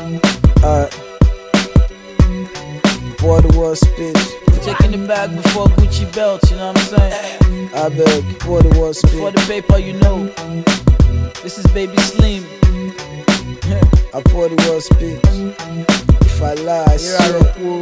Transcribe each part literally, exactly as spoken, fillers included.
Alright. Boy, the world spits. Taking the bag before Gucci belts, you know what I'm saying? I beg, boy, the world spits. For the paper, you know. This is Baby Slim. I pour the world spits. If I lie, I swear.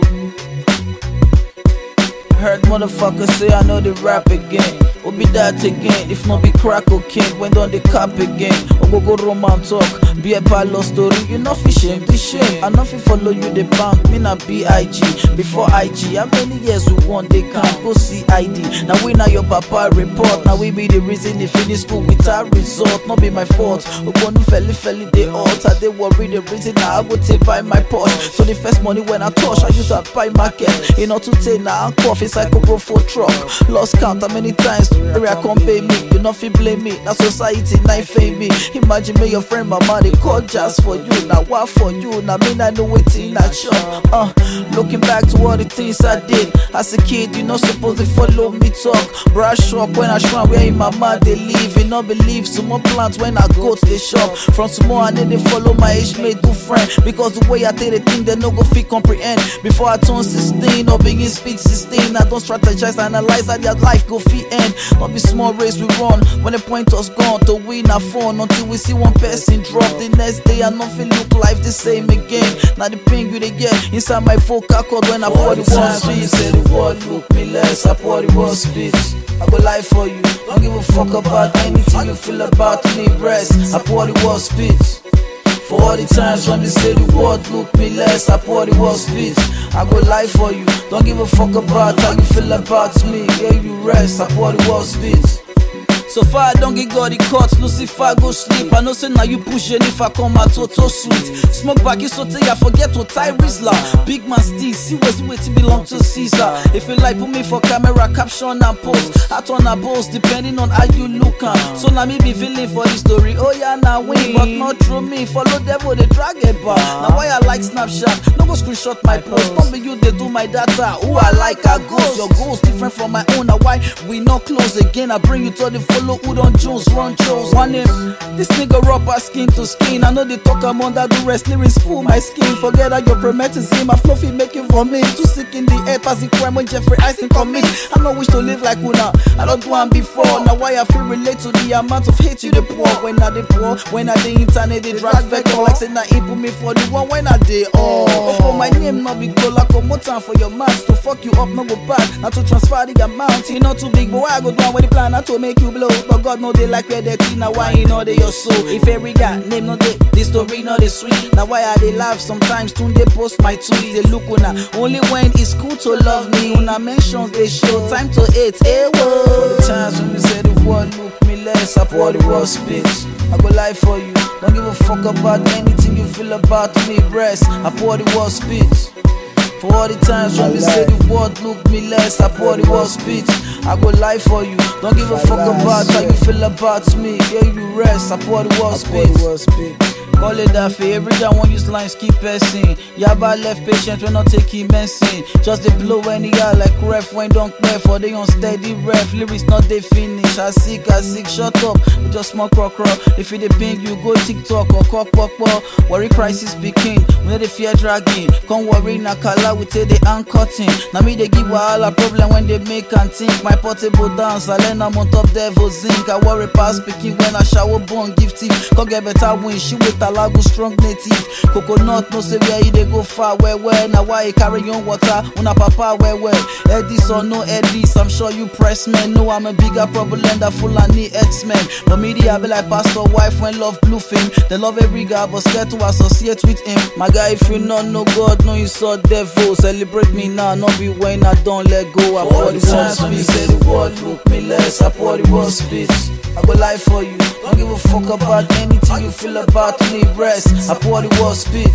Heard motherfuckers say I know the rap again. Or be that again, if not be crack cocaine. When on the cap again, or go go Roman talk. Be a palo story, you not fi shame, the shame. I not fi follow you the bank, me not B I G. Before I G, how many years we want they can't go see I D. Now we now your papa report. Now we be the reason they finish school without result. Not be my fault. We go no felly felly they alter. They worry the reason now I go take by my Porsche. So the first money when I touch, I use to buy market. You know to take now I'm cough, it's like a road for truck. Lost count how many times area can't pay me. You not fi blame me. That society not fame me. Imagine me your friend mama they call just for you. Now what for you? Now me I know what in that shop. Uh, looking back to all the things I did as a kid, you not supposed to follow me talk. Brush up when I shrine where in my mind they live. You not believe some more plans when I go to the shop. From tomorrow I need to follow my age mate good friend. Because the way I take the thing they no go fit comprehend. Before I turn sixteen or begin speak sixteen, I don't strategize, analyze how their life go fit end. Not be small race we run when the point was gone to win a phone until we see one person drop. The next day I nothing look life the same again. Now the pain you they get inside my vocal cord when I pour the word spit. Say the word look me less, I pour the word spit. I go lie for you, don't give a fuck about anything you feel about me. Rest, I pour the word spit. For all the times when they say the word look me less, I pour the word spit. I go lie for you, don't give a fuck about how you feel about me. Yeah, you rest, I pour the word spit. So far I don't get God caught, Lucifer go sleep. I know say now you push and if I come out toto sweet. Smoke back you so till I forget what Tyrese la. Big man still, see what's waiting belong to Caesar. If you like put me for camera, caption and post. I turn a boast depending on how you look at. So now me be feeling for the story. Oh yeah now win, but not through me. Follow devil they drag it bar. Now why I like Snapchat, no go screenshot my post. Don't be you they do my data. Who I like I goes. Your goals different from my own. Now why we not close again? I bring you to the full Follow who don't Jones, run shows. One name, this nigga rapper skin to skin. I know they talk I'm under the rest, lyrics full my skin. Forget that your premeditating, my fluffy making for me. Too sick in the air, passing crime when Jeffrey Einstein commit. I know wish to live like Una, I don't want before. Now why I feel relate to the amount of hate you the poor. When I the poor, when I the internet, they drag vector. Like say now put me for the one when I the oh. For my name not big go like one more time for your mouth. To fuck you up, no go back. Not to transfer the amount. You not too big, but why I go down with the plan? Not to make you blow. But God know they like where they tea, now why you know they your soul. If every guy name no they, this story no they sweet. Now why are they laugh sometimes tune they post my tweets. They look una, only when it's cool to love me. Una mentions they show, time to hate, hey whoa. For the times when you say the word look me less, I pour the word spit. I go lie for you, don't give a fuck about anything you feel about me. Rest, I pour the word spit. For all the times when we say the word look me less, I pour the word spit. I go lie for you, don't give a fuck about how you feel about me. Yeah, you rest, I pour the word spit. Call it that for every day one use lines keep pressing. Yaba left patient when not taking medicine. Just they blow any guy like ref when don't clear for they unsteady ref. Lyrics not they finish. I sick, I sick, shut up. We just smoke rock rock. If you the ping you go TikTok or cock pop pop. Worry crisis begin. We know the fear dragging. Come worry nakala we take the hand cutting. Now me they give all a problem when they make and think. My portable dance I learn I'm on top devil zinc. I worry past speaking when I shower bone give teeth. Come get better win she with a lago strong native. Coconut no say where they go far where where. Now why you carry on water una papa where where. Edis or no Edis I'm sure you press men. No I'm a bigger problem than Fulani X-Men. But media be like pastor wife when love bluffing. They love every guy but scared to associate with him. My guy if you not know God no you saw devil. Celebrate me now not be when I don't let go. I pour the times when you say the word look me less. I pour the word spit. I go lie for you, don't give a fuck about anything you feel about me. Rest, I pour the word spit.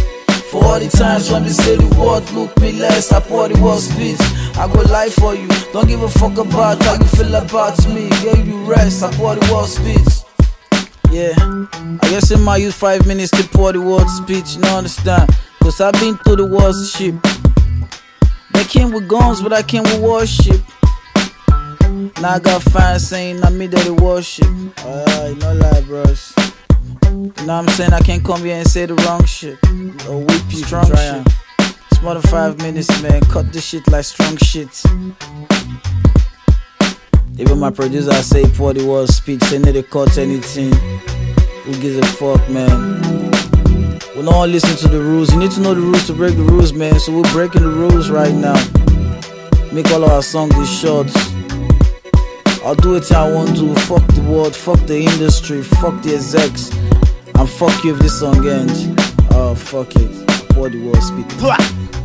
For all the times when they say the word look me less, I pour the word spit. I go lie for you, don't give a fuck about how you feel about me. Yeah, you rest, I pour the word spit. Yeah, I guess it might use five minutes to pour the word spit, you know understand? Cause I've been through the worship. They came with guns, but I came with worship. Now I got fans saying I made that they worship. Alright, no lie, bros. You know what I'm saying? I can't come here and say the wrong shit or whip you strong shit. It's more than five minutes, man. Cut this shit like strong shit. Even my producer say forty words speech, say need to cut anything. Who gives a fuck, man? We don't all listen to the rules. You need to know the rules to break the rules, man. So we're breaking the rules right now. Make all of our songs these shorts. I'll do it I want to. Fuck the world, fuck the industry, fuck the execs, and fuck you if this song ends. Oh, fuck it. forty words speech.